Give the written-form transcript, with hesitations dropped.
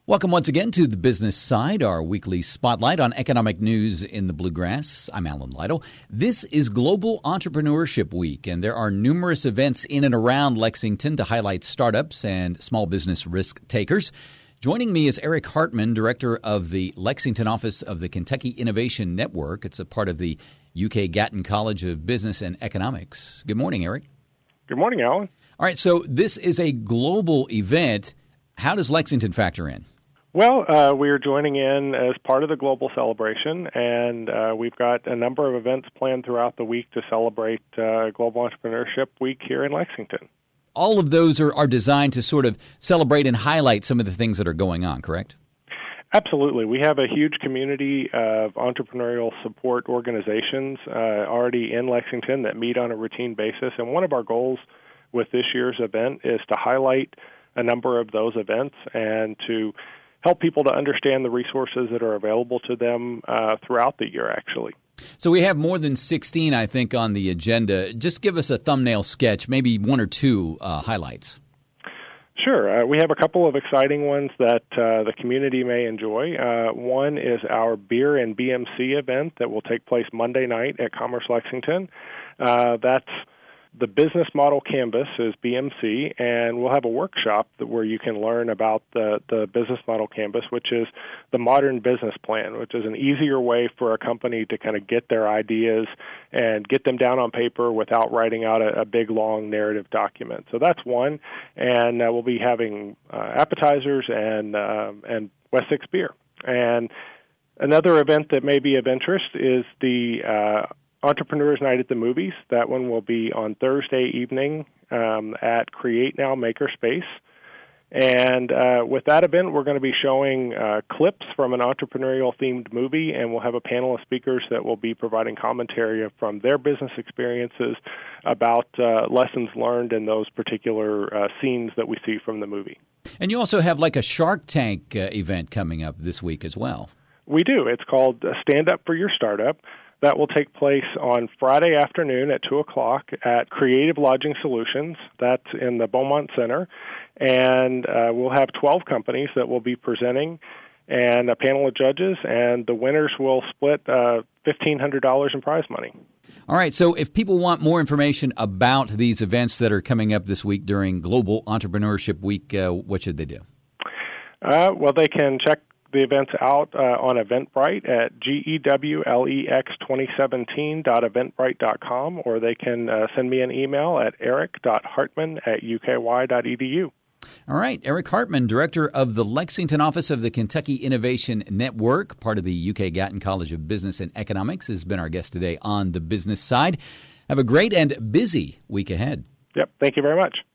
Welcome once again to the Business Side, our weekly spotlight on economic news in the Bluegrass. I'm Alan Lytle. This is Global Entrepreneurship Week, and there are numerous events in and around Lexington to highlight startups and small business risk takers. Joining me is Eric Hartman, director of the Lexington office of the Kentucky Innovation Network. It's a part of the UK Gatton College of Business and Economics. Good morning, Eric. Good morning, Alan. All right, so this is a global event. How does Lexington factor in? Well, we are joining in as part of the global celebration, and we've got a number of events planned throughout the week to celebrate Global Entrepreneurship Week here in Lexington. All of those are designed to sort of celebrate and highlight some of the things that are going on, correct? Absolutely. We have a huge community of entrepreneurial support organizations already in Lexington that meet on a routine basis, and one of our goals with this year's event is to highlight a number of those events and to help people to understand the resources that are available to them throughout the year, actually. So we have more than 16, I think, on the agenda. Just give us a thumbnail sketch, maybe one or two highlights. Sure. We have a couple of exciting ones that the community may enjoy. One is our Beer and BMC event that will take place Monday night at Commerce Lexington. That's the business model canvas is BMC, and we'll have a workshop where you can learn about the business model canvas, which is the modern business plan, which is an easier way for a company to kind of get their ideas and get them down on paper without writing out a big, long narrative document. So that's one, and we'll be having appetizers and West 6 beer. And another event that may be of interest is the Entrepreneurs Night at the Movies. That one will be on Thursday evening at Create Now Makerspace. And with that event, we're going to be showing clips from an entrepreneurial-themed movie, and we'll have a panel of speakers that will be providing commentary from their business experiences about lessons learned in those particular scenes that we see from the movie. And you also have like a Shark Tank event coming up this week as well. We do. It's called Stand Up for Your Startup. That will take place on Friday afternoon at 2 o'clock at Creative Lodging Solutions. That's in the Beaumont Center. And we'll have 12 companies that will be presenting and a panel of judges, and the winners will split $1,500 in prize money. All right, so if people want more information about these events that are coming up this week during Global Entrepreneurship Week, what should they do? Well, they can check the events out on Eventbrite at GEWLEX2017.eventbrite.com, or they can send me an email at eric.hartman@uky.edu. All right. Eric Hartman, director of the Lexington office of the Kentucky Innovation Network, part of the UK Gatton College of Business and Economics, has been our guest today on the business side. Have a great and busy week ahead. Yep. Thank you very much.